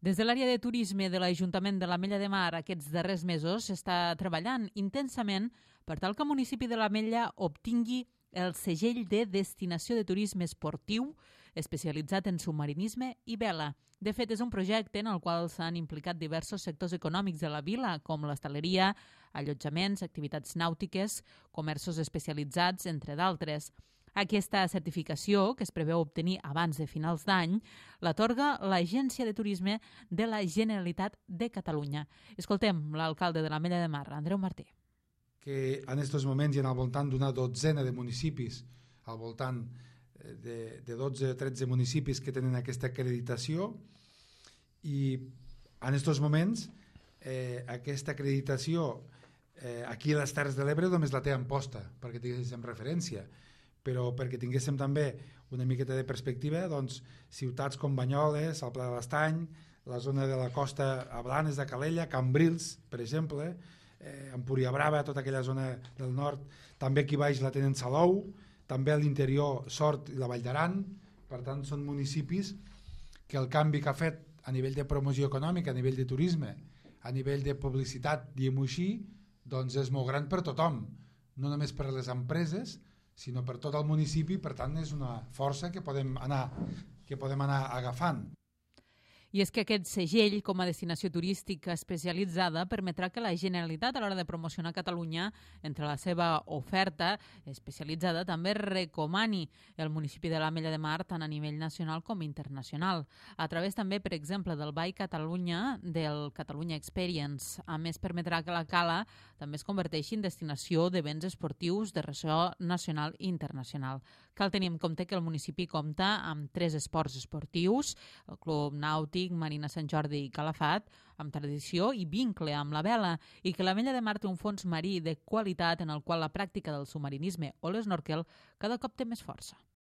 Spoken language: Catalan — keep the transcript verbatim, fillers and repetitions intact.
Des de l'àrea de turisme de l'Ajuntament de l'Ametlla de Mar aquests darrers mesos s'està treballant intensament per tal que el municipi de l'Ametlla obtingui el segell de destinació de turisme esportiu especialitzat en submarinisme i vela. De fet, és un projecte en el qual s'han implicat diversos sectors econòmics de la vila, com l'hostaleria, allotjaments, activitats nàutiques, comerços especialitzats, entre d'altres. Aquesta certificació, que es preveu obtenir abans de finals d'any, l'atorga l'Agència de Turisme de la Generalitat de Catalunya. Escoltem l'alcalde de l'Ametlla de Mar, Andreu Martí. Que en aquests moments hi ha al voltant d'una dotzena de municipis, al voltant de, de dotze o tretze municipis que tenen aquesta acreditació, i en aquests moments eh, aquesta acreditació eh, aquí a les Terres de l'Ebre només la té en posta, perquè tinguéssim referència, però perquè tinguéssim també una miqueta de perspectiva, doncs, ciutats com Banyoles, el Pla de l'Estany, la zona de la costa a Blanes de Calella, Cambrils, per exemple, eh, Empúria Brava, tota aquella zona del nord, també aquí baix la tenen Salou, també a l'interior Sort i la Vall d'Aran. Per tant, són municipis que el canvi que ha fet a nivell de promoció econòmica, a nivell de turisme, a nivell de publicitat, diguem-ho així, doncs és molt gran per tothom, no només per les empreses, sinó per tot el municipi. Per tant, és una força que podem anar, que podem anar agafant. I és que aquest segell, com a destinació turística especialitzada, permetrà que la Generalitat, a l'hora de promocionar Catalunya, entre la seva oferta especialitzada, també recomani el municipi de l'Ametlla de Mar tant a nivell nacional com internacional. A través també, per exemple, del Buy Catalunya, del Catalunya Experience. A més, permetrà que la Cala també es converteixi en destinació d'events esportius de ressò nacional i internacional. Cal tenir en compte que el municipi compta amb tres esports esportius, el Club Nàutic, Marina Sant Jordi i Calafat, amb tradició i vincle amb la vela, i que l'Ametlla de Mar té un fons marí de qualitat en el qual la pràctica del submarinisme o l'esnorquel cada cop té més força.